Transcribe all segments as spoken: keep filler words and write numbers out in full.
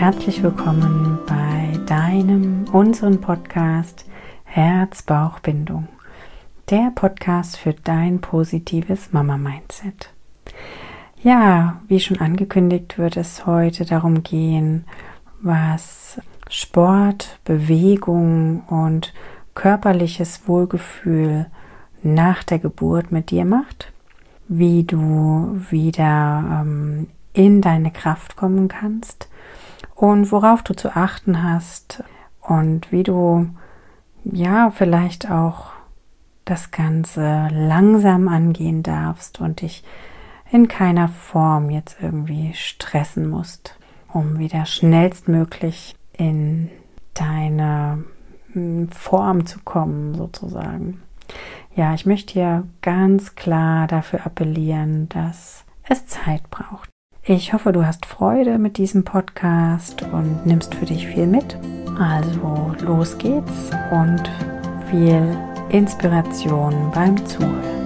herzlich willkommen bei deinem, unserem Podcast Herz-Bauch-Bindung, der Podcast für dein positives Mama-Mindset. Ja, wie schon angekündigt, wird es heute darum gehen, was Sport, Bewegung und körperliches Wohlgefühl nach der Geburt mit dir macht, wie du wieder ähm, in deine Kraft kommen kannst und worauf du zu achten hast und wie du ja vielleicht auch das Ganze langsam angehen darfst und dich in keiner Form jetzt irgendwie stressen musst, um wieder schnellstmöglich in deine Form zu kommen sozusagen. Ja, ich möchte hier ganz klar dafür appellieren, dass es Zeit braucht. Ich hoffe, du hast Freude mit diesem Podcast und nimmst für dich viel mit. Also los geht's und viel Inspiration beim Zuhören.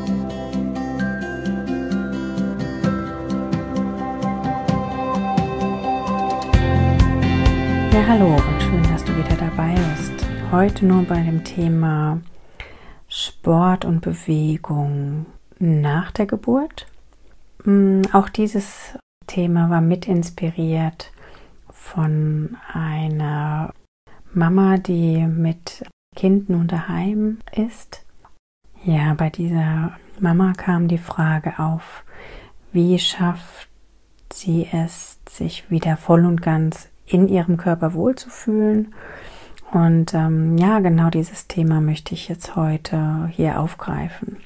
Ja, hallo und schön, dass du wieder dabei bist. Heute nur bei dem Thema Sport und Bewegung nach der Geburt. Auch dieses Thema war mit inspiriert von einer Mama, die mit Kind nun daheim ist. Ja, bei dieser Mama kam die Frage auf, wie schafft sie es, sich wieder voll und ganz in ihrem Körper wohlzufühlen. Und ähm, ja, genau dieses Thema möchte ich jetzt heute hier aufgreifen.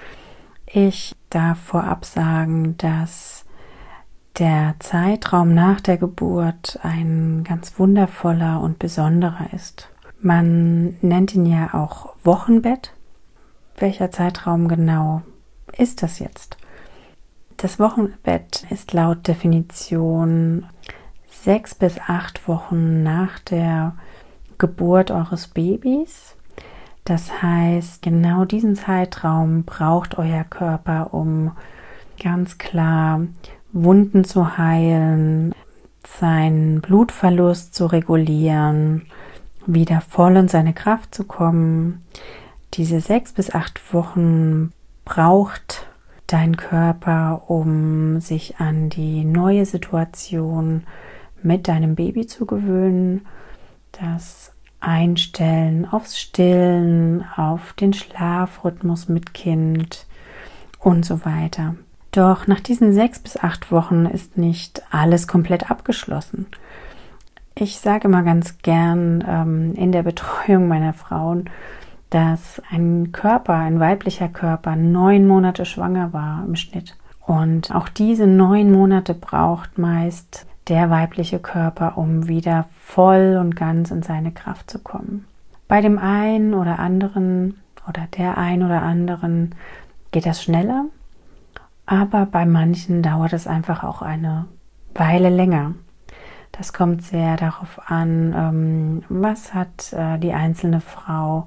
Ich darf vorab sagen, dass der Zeitraum nach der Geburt ein ganz wundervoller und besonderer ist. Man nennt ihn ja auch Wochenbett. Welcher Zeitraum genau ist das jetzt? Das Wochenbett ist laut Definition sechs bis acht Wochen nach der Geburt eures Babys. Das heißt, genau diesen Zeitraum braucht euer Körper, um ganz klar Wunden zu heilen, seinen Blutverlust zu regulieren, wieder voll in seine Kraft zu kommen. Diese sechs bis acht Wochen braucht dein Körper, um sich an die neue Situation mit deinem Baby zu gewöhnen. Das Einstellen aufs Stillen, auf den Schlafrhythmus mit Kind und so weiter. Doch nach diesen sechs bis acht Wochen ist nicht alles komplett abgeschlossen. Ich sage immer ganz gern ähm, in der Betreuung meiner Frauen, dass ein Körper, ein weiblicher Körper, neun Monate schwanger war im Schnitt. Und auch diese neun Monate braucht meist der weibliche Körper, um wieder voll und ganz in seine Kraft zu kommen. Bei dem einen oder anderen oder der einen oder anderen geht das schneller, aber bei manchen dauert es einfach auch eine Weile länger. Das kommt sehr darauf an, was hat die einzelne Frau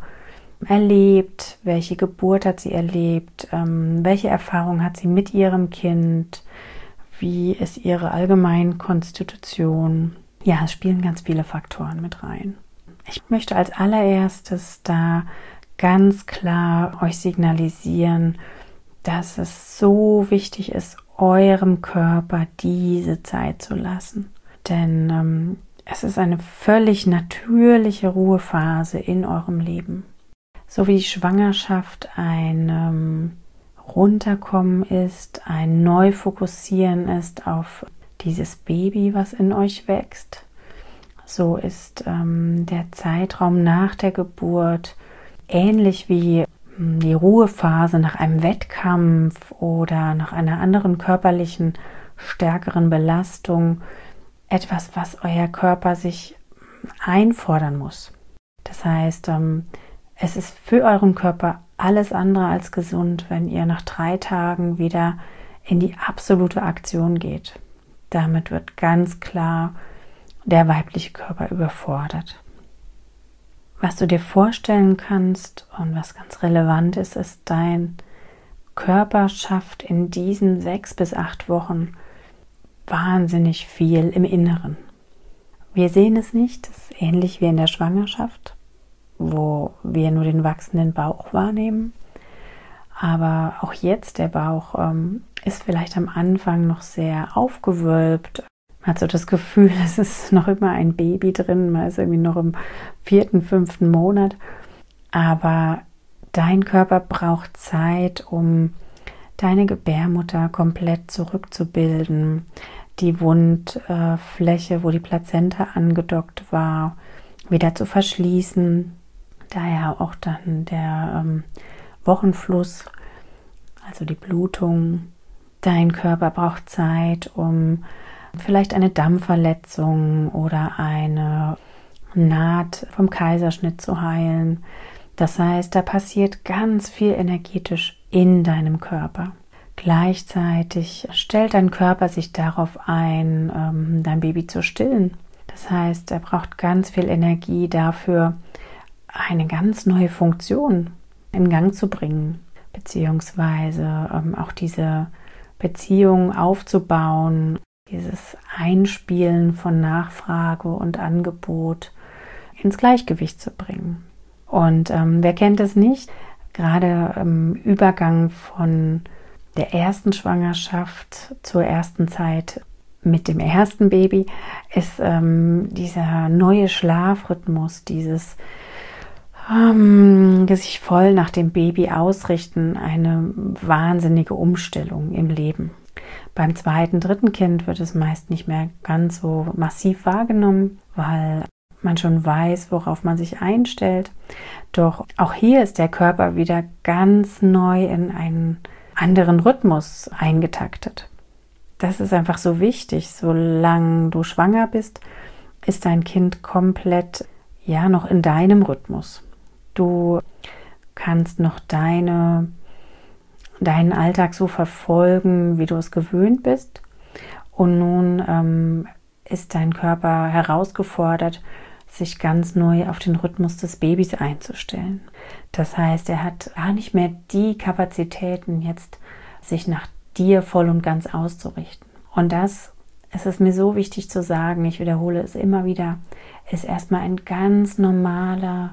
erlebt, welche Geburt hat sie erlebt, welche Erfahrung hat sie mit ihrem Kind, wie ist ihre allgemeine Konstitution. Ja, es spielen ganz viele Faktoren mit rein. Ich möchte als allererstes da ganz klar euch signalisieren, dass es so wichtig ist, eurem Körper diese Zeit zu lassen. Denn ähm, es ist eine völlig natürliche Ruhephase in eurem Leben. So wie die Schwangerschaft ein ähm, Runterkommen ist, ein Neufokussieren ist auf dieses Baby, was in euch wächst. So ist ähm, der Zeitraum nach der Geburt ähnlich wie ähm, die Ruhephase nach einem Wettkampf oder nach einer anderen körperlichen, stärkeren Belastung etwas, was euer Körper sich einfordern muss. Das heißt, ähm, es ist für euren Körper alles andere als gesund, wenn ihr nach drei Tagen wieder in die absolute Aktion geht. Damit wird ganz klar der weibliche Körper überfordert. Was du dir vorstellen kannst und was ganz relevant ist, ist, dein Körper schafft in diesen sechs bis acht Wochen wahnsinnig viel im Inneren. Wir sehen es nicht, das ist ähnlich wie in der Schwangerschaft, wo wir nur den wachsenden Bauch wahrnehmen. Aber auch jetzt, der Bauch ähm, ist vielleicht am Anfang noch sehr aufgewölbt. Man hat so das Gefühl, es ist noch immer ein Baby drin, man ist irgendwie noch im vierten, fünften Monat. Aber dein Körper braucht Zeit, um deine Gebärmutter komplett zurückzubilden, die Wundfläche, wo die Plazenta angedockt war, wieder zu verschließen. Daher auch dann der ähm, Wochenfluss, also die Blutung. Dein Körper braucht Zeit, um vielleicht eine Dammverletzung oder eine Naht vom Kaiserschnitt zu heilen. Das heißt, da passiert ganz viel energetisch in deinem Körper. Gleichzeitig stellt dein Körper sich darauf ein, ähm, dein Baby zu stillen. Das heißt, er braucht ganz viel Energie dafür, eine ganz neue Funktion in Gang zu bringen, beziehungsweise ähm, auch diese Beziehung aufzubauen, dieses Einspielen von Nachfrage und Angebot ins Gleichgewicht zu bringen. Und ähm, wer kennt es nicht? Gerade im Übergang von der ersten Schwangerschaft zur ersten Zeit mit dem ersten Baby ist ähm, dieser neue Schlafrhythmus, dieses ähm, sich voll nach dem Baby ausrichten, eine wahnsinnige Umstellung im Leben. Beim zweiten, dritten Kind wird es meist nicht mehr ganz so massiv wahrgenommen, weil man schon weiß, worauf man sich einstellt. Doch auch hier ist der Körper wieder ganz neu in einen anderen Rhythmus eingetaktet. Das ist einfach so wichtig. Solange du schwanger bist, ist dein Kind komplett ja noch in deinem Rhythmus. Du kannst noch deine, deinen Alltag so verfolgen, wie du es gewöhnt bist. Und nun ähm, ist dein Körper herausgefordert, sich ganz neu auf den Rhythmus des Babys einzustellen. Das heißt, er hat gar nicht mehr die Kapazitäten, jetzt sich nach dir voll und ganz auszurichten. Und das, es ist mir so wichtig zu sagen, ich wiederhole es immer wieder, ist erstmal ein ganz normaler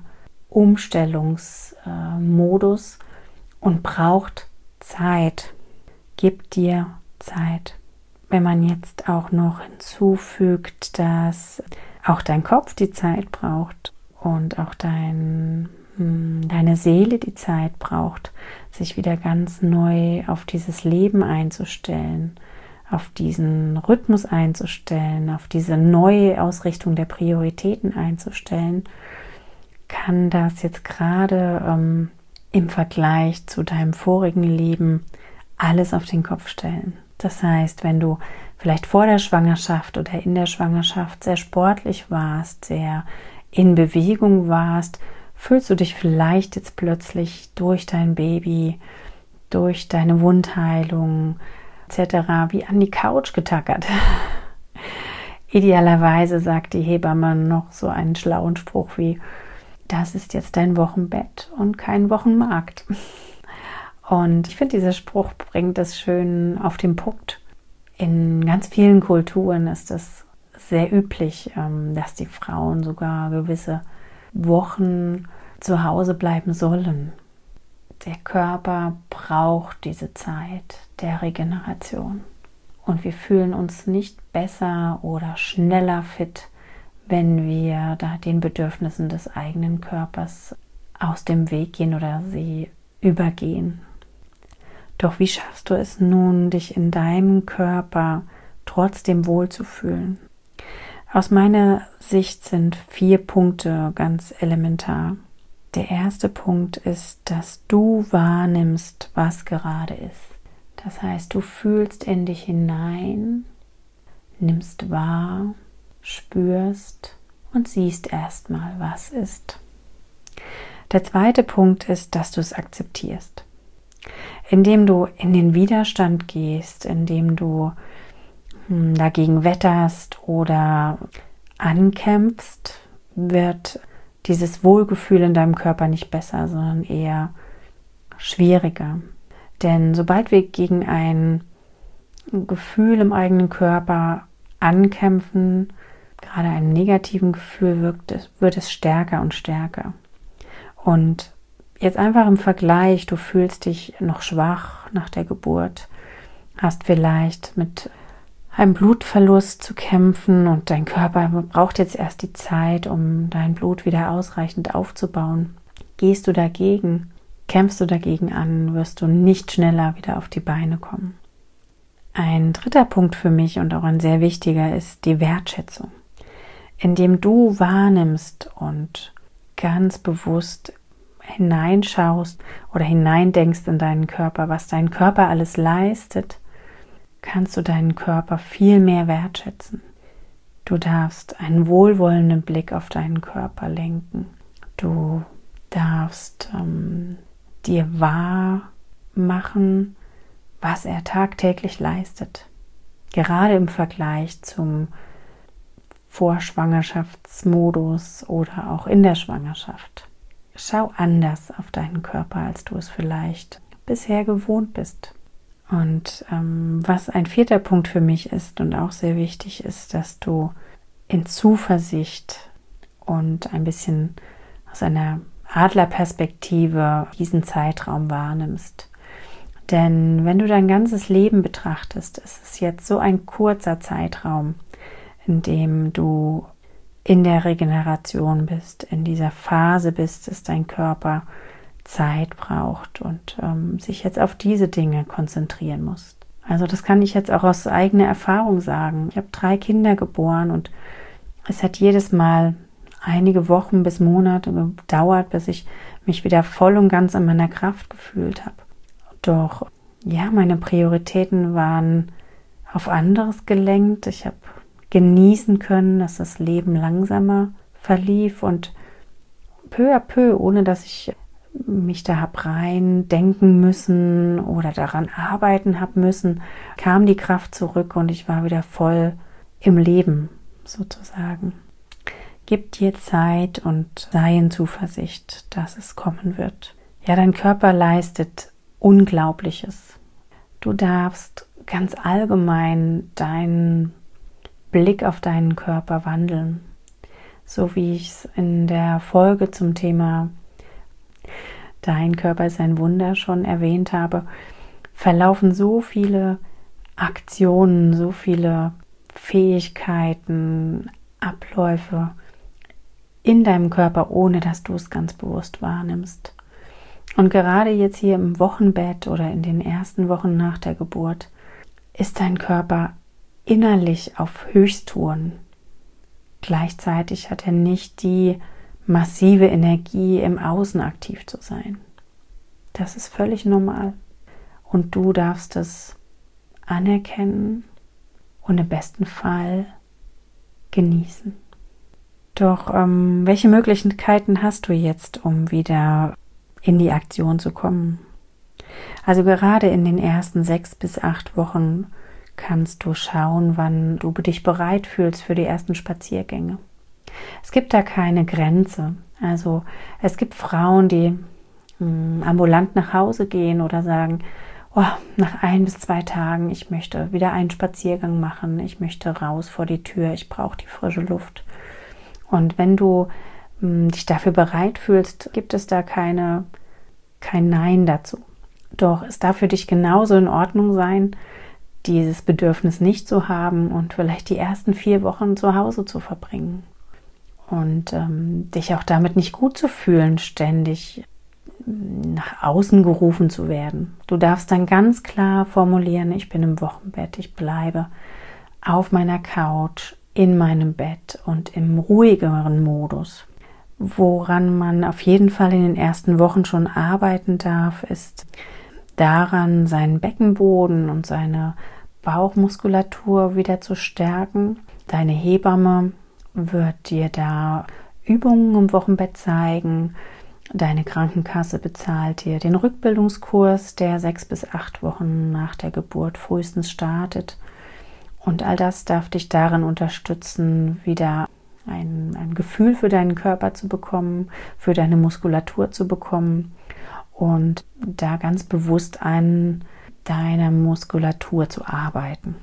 Umstellungsmodus und braucht Zeit. Gib dir Zeit. Wenn man jetzt auch noch hinzufügt, dass auch dein Kopf die Zeit braucht und auch dein, deine Seele die Zeit braucht, sich wieder ganz neu auf dieses Leben einzustellen, auf diesen Rhythmus einzustellen, auf diese neue Ausrichtung der Prioritäten einzustellen, kann das jetzt gerade ähm, im Vergleich zu deinem vorigen Leben alles auf den Kopf stellen. Das heißt, wenn du vielleicht vor der Schwangerschaft oder in der Schwangerschaft sehr sportlich warst, sehr in Bewegung warst, fühlst du dich vielleicht jetzt plötzlich durch dein Baby, durch deine Wundheilung et cetera wie an die Couch getackert. Idealerweise sagt die Hebamme noch so einen schlauen Spruch wie: Das ist jetzt dein Wochenbett und kein Wochenmarkt. Und ich finde, dieser Spruch bringt es schön auf den Punkt. In ganz vielen Kulturen ist es sehr üblich, dass die Frauen sogar gewisse Wochen zu Hause bleiben sollen. Der Körper braucht diese Zeit der Regeneration. Und wir fühlen uns nicht besser oder schneller fit, wenn wir da den Bedürfnissen des eigenen Körpers aus dem Weg gehen oder sie übergehen. Doch wie schaffst du es nun, dich in deinem Körper trotzdem wohlzufühlen? Aus meiner Sicht sind vier Punkte ganz elementar. Der erste Punkt ist, dass du wahrnimmst, was gerade ist. Das heißt, du fühlst in dich hinein, nimmst wahr, spürst und siehst erstmal, was ist. Der zweite Punkt ist, dass du es akzeptierst. Indem du in den Widerstand gehst, indem du hm, dagegen wetterst oder ankämpfst, wird dieses Wohlgefühl in deinem Körper nicht besser, sondern eher schwieriger. Denn sobald wir gegen ein Gefühl im eigenen Körper ankämpfen, gerade einem negativen Gefühl wirkt es, wird es stärker und stärker. Und jetzt einfach im Vergleich, du fühlst dich noch schwach nach der Geburt, hast vielleicht mit einem Blutverlust zu kämpfen und dein Körper braucht jetzt erst die Zeit, um dein Blut wieder ausreichend aufzubauen. Gehst du dagegen, kämpfst du dagegen an, wirst du nicht schneller wieder auf die Beine kommen. Ein dritter Punkt für mich und auch ein sehr wichtiger ist die Wertschätzung. Indem du wahrnimmst und ganz bewusst hineinschaust oder hineindenkst in deinen Körper, was dein Körper alles leistet, kannst du deinen Körper viel mehr wertschätzen. Du darfst einen wohlwollenden Blick auf deinen Körper lenken. Du darfst ähm, dir wahr machen, was er tagtäglich leistet. Gerade im Vergleich zum Vorschwangerschaftsmodus oder auch in der Schwangerschaft. Schau anders auf deinen Körper, als du es vielleicht bisher gewohnt bist. Und ähm, was ein vierter Punkt für mich ist und auch sehr wichtig ist, dass du in Zuversicht und ein bisschen aus einer Adlerperspektive diesen Zeitraum wahrnimmst. Denn wenn du dein ganzes Leben betrachtest, ist es jetzt so ein kurzer Zeitraum, in dem du in der Regeneration bist, in dieser Phase bist, dass dein Körper Zeit braucht und ähm, sich jetzt auf diese Dinge konzentrieren muss. Also das kann ich jetzt auch aus eigener Erfahrung sagen. Ich habe drei Kinder geboren und es hat jedes Mal einige Wochen bis Monate gedauert, bis ich mich wieder voll und ganz in meiner Kraft gefühlt habe. Doch ja, meine Prioritäten waren auf anderes gelenkt. Ich habe genießen können, dass das Leben langsamer verlief und peu à peu, ohne dass ich mich da habe rein denken müssen oder daran arbeiten habe müssen, kam die Kraft zurück und ich war wieder voll im Leben sozusagen. Gib dir Zeit und sei in Zuversicht, dass es kommen wird. Ja, dein Körper leistet Unglaubliches. Du darfst ganz allgemein deinen Blick auf deinen Körper wandeln. So wie ich es in der Folge zum Thema Dein Körper ist ein Wunder schon erwähnt habe, verlaufen so viele Aktionen, so viele Fähigkeiten, Abläufe in deinem Körper, ohne dass du es ganz bewusst wahrnimmst. Und gerade jetzt hier im Wochenbett oder in den ersten Wochen nach der Geburt ist dein Körper innerlich auf Höchsttouren. Gleichzeitig hat er nicht die massive Energie, im Außen aktiv zu sein. Das ist völlig normal. Und du darfst es anerkennen und im besten Fall genießen. Doch ähm, welche Möglichkeiten hast du jetzt, um wieder in die Aktion zu kommen? Also gerade in den ersten sechs bis acht Wochen kannst du schauen, wann du dich bereit fühlst für die ersten Spaziergänge. Es gibt da keine Grenze. Also es gibt Frauen, die mh, ambulant nach Hause gehen oder sagen, oh, nach ein bis zwei Tagen, ich möchte wieder einen Spaziergang machen, ich möchte raus vor die Tür, ich brauche die frische Luft. Und wenn du mh, dich dafür bereit fühlst, gibt es da keine, kein Nein dazu. Doch es darf für dich genauso in Ordnung sein, dieses Bedürfnis nicht zu haben und vielleicht die ersten vier Wochen zu Hause zu verbringen. Und ähm, dich auch damit nicht gut zu fühlen, ständig nach außen gerufen zu werden. Du darfst dann ganz klar formulieren, ich bin im Wochenbett, ich bleibe auf meiner Couch, in meinem Bett und im ruhigeren Modus. Woran man auf jeden Fall in den ersten Wochen schon arbeiten darf, ist daran, seinen Beckenboden und seine Bauchmuskulatur wieder zu stärken. Deine Hebamme wird dir da Übungen im Wochenbett zeigen. Deine Krankenkasse bezahlt dir den Rückbildungskurs, der sechs bis acht Wochen nach der Geburt frühestens startet. Und all das darf dich darin unterstützen, wieder ein, ein Gefühl für deinen Körper zu bekommen, für deine Muskulatur zu bekommen und da ganz bewusst an deiner Muskulatur zu arbeiten.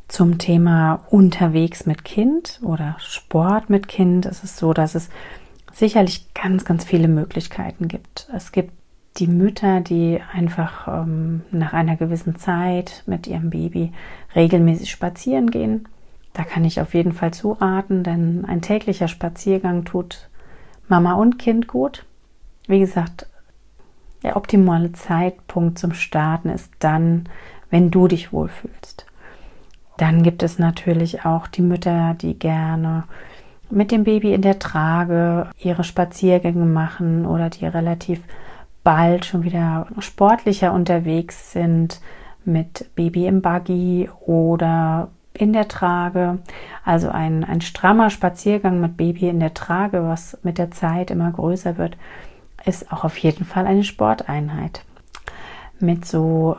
Zum Thema unterwegs mit Kind oder Sport mit Kind ist es so, dass es sicherlich ganz, ganz viele Möglichkeiten gibt. Es gibt die Mütter, die einfach ähm, nach einer gewissen Zeit mit ihrem Baby regelmäßig spazieren gehen. Da kann ich auf jeden Fall zuraten, denn ein täglicher Spaziergang tut Mama und Kind gut. Wie gesagt, der optimale Zeitpunkt zum Starten ist dann, wenn du dich wohlfühlst. Dann gibt es natürlich auch die Mütter, die gerne mit dem Baby in der Trage ihre Spaziergänge machen oder die relativ bald schon wieder sportlicher unterwegs sind mit Baby im Buggy oder in der Trage. Also ein, ein strammer Spaziergang mit Baby in der Trage, was mit der Zeit immer größer wird, ist auch auf jeden Fall eine Sporteinheit. Mit so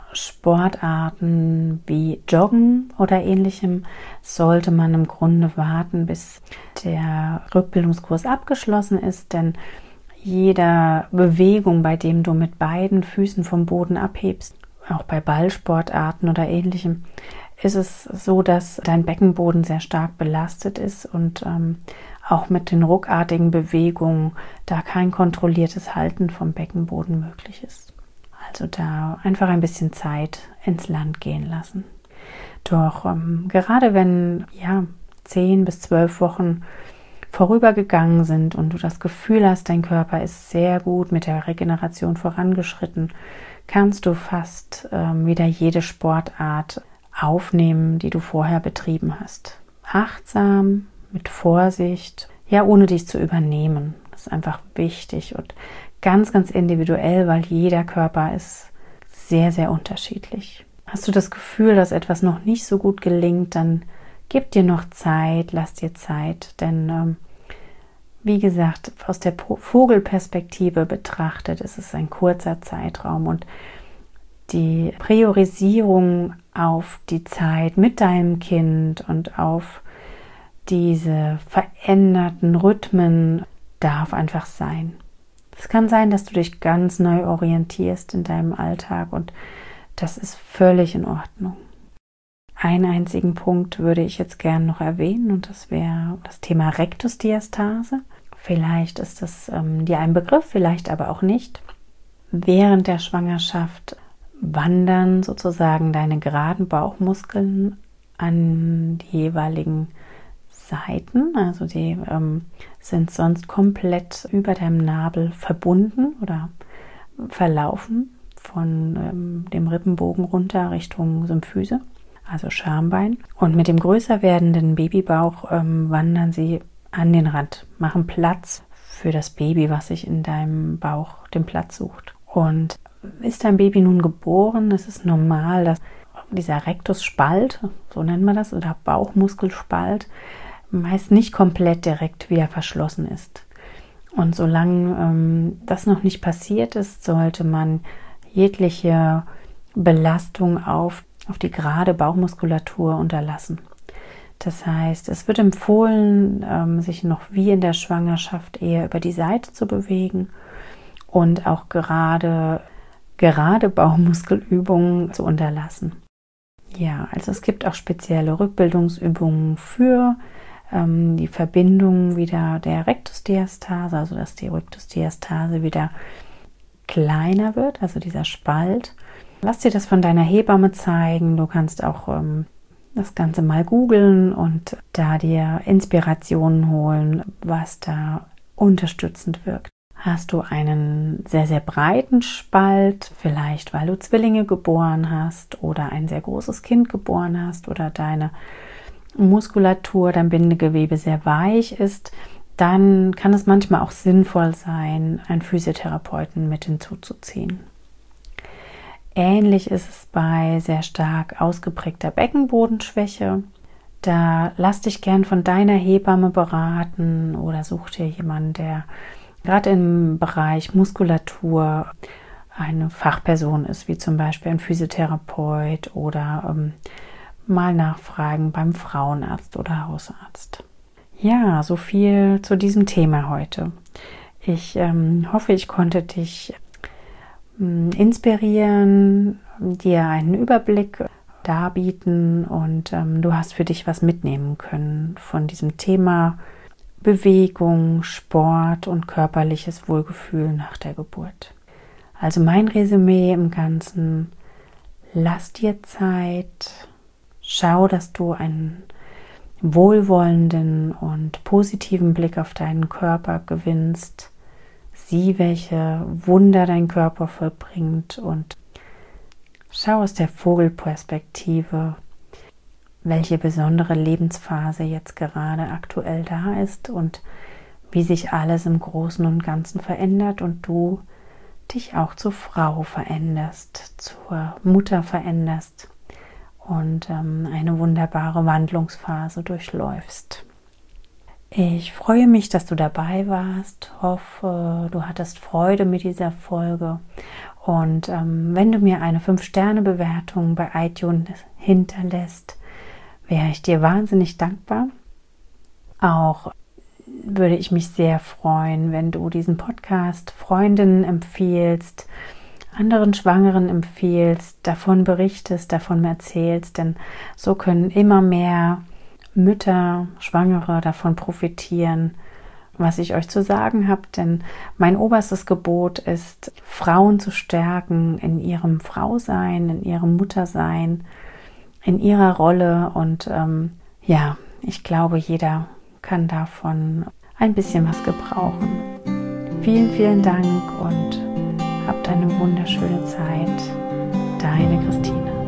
Sportarten wie Joggen oder ähnlichem sollte man im Grunde warten, bis der Rückbildungskurs abgeschlossen ist, denn jede Bewegung, bei dem du mit beiden Füßen vom Boden abhebst, auch bei Ballsportarten oder ähnlichem, ist es so, dass dein Beckenboden sehr stark belastet ist und ähm, auch mit den ruckartigen Bewegungen da kein kontrolliertes Halten vom Beckenboden möglich ist. Also da einfach ein bisschen Zeit ins Land gehen lassen. Doch ähm, gerade wenn ja zehn bis zwölf Wochen vorübergegangen sind und du das Gefühl hast, dein Körper ist sehr gut mit der Regeneration vorangeschritten, kannst du fast ähm, wieder jede Sportart aufnehmen, die du vorher betrieben hast. Achtsam, mit Vorsicht, ja, ohne dich zu übernehmen. Das ist einfach wichtig und ganz, ganz individuell, weil jeder Körper ist sehr, sehr unterschiedlich. Hast du das Gefühl, dass etwas noch nicht so gut gelingt, dann gib dir noch Zeit, lass dir Zeit, denn ähm, wie gesagt, aus der Vogelperspektive betrachtet ist es ein kurzer Zeitraum und die Priorisierung auf die Zeit mit deinem Kind und auf diese veränderten Rhythmen darf einfach sein. Es kann sein, dass du dich ganz neu orientierst in deinem Alltag und das ist völlig in Ordnung. Einen einzigen Punkt würde ich jetzt gerne noch erwähnen und das wäre das Thema Rektusdiastase. Vielleicht ist das ähm, dir ein Begriff, vielleicht aber auch nicht. Während der Schwangerschaft wandern sozusagen deine geraden Bauchmuskeln an die jeweiligen Seiten, also die ähm, sind sonst komplett über deinem Nabel verbunden oder verlaufen von ähm, dem Rippenbogen runter Richtung Symphyse, also Schambein. Und mit dem größer werdenden Babybauch ähm, wandern sie an den Rand, machen Platz für das Baby, was sich in deinem Bauch den Platz sucht. Und ist dein Baby nun geboren, ist es normal, dass dieser Rektusspalt, so nennt man das, oder Bauchmuskelspalt, meist nicht komplett direkt wieder verschlossen ist. Und solange ähm, das noch nicht passiert ist, sollte man jegliche Belastung auf, auf die gerade Bauchmuskulatur unterlassen. Das heißt, es wird empfohlen, ähm, sich noch wie in der Schwangerschaft eher über die Seite zu bewegen und auch gerade, gerade Bauchmuskelübungen zu unterlassen. Ja, also es gibt auch spezielle Rückbildungsübungen für ähm, die Verbindung wieder der Rektusdiastase, also dass die Rektusdiastase wieder kleiner wird, also dieser Spalt. Lass dir das von deiner Hebamme zeigen. Du kannst auch ähm, das Ganze mal googeln und da dir Inspirationen holen, was da unterstützend wirkt. Hast du einen sehr, sehr breiten Spalt, vielleicht weil du Zwillinge geboren hast oder ein sehr großes Kind geboren hast oder deine Muskulatur, dein Bindegewebe sehr weich ist, dann kann es manchmal auch sinnvoll sein, einen Physiotherapeuten mit hinzuzuziehen. Ähnlich ist es bei sehr stark ausgeprägter Beckenbodenschwäche. Da lass dich gern von deiner Hebamme beraten oder such dir jemanden, der gerade im Bereich Muskulatur eine Fachperson ist, wie zum Beispiel ein Physiotherapeut oder ähm, mal nachfragen beim Frauenarzt oder Hausarzt. Ja, so viel zu diesem Thema heute. Ich ähm, hoffe, ich konnte dich ähm, inspirieren, dir einen Überblick darbieten und ähm, du hast für dich was mitnehmen können von diesem Thema Bewegung, Sport und körperliches Wohlgefühl nach der Geburt. Also mein Resümee im Ganzen: Lass dir Zeit, schau, dass du einen wohlwollenden und positiven Blick auf deinen Körper gewinnst, sieh, welche Wunder dein Körper vollbringt und schau aus der Vogelperspektive, welche besondere Lebensphase jetzt gerade aktuell da ist und wie sich alles im Großen und Ganzen verändert und du dich auch zur Frau veränderst, zur Mutter veränderst und ähm, eine wunderbare Wandlungsphase durchläufst. Ich freue mich, dass du dabei warst, hoffe, du hattest Freude mit dieser Folge und ähm, wenn du mir eine fünf Sterne Bewertung bei iTunes hinterlässt, wäre ich dir wahnsinnig dankbar. Auch würde ich mich sehr freuen, wenn du diesen Podcast Freundinnen empfiehlst, anderen Schwangeren empfiehlst, davon berichtest, davon erzählst, denn so können immer mehr Mütter, Schwangere davon profitieren, was ich euch zu sagen habe, denn mein oberstes Gebot ist, Frauen zu stärken in ihrem Frausein, in ihrem Muttersein, in ihrer Rolle und ähm, ja, ich glaube, jeder kann davon ein bisschen was gebrauchen. Vielen, vielen Dank und habt eine wunderschöne Zeit. Deine Christine.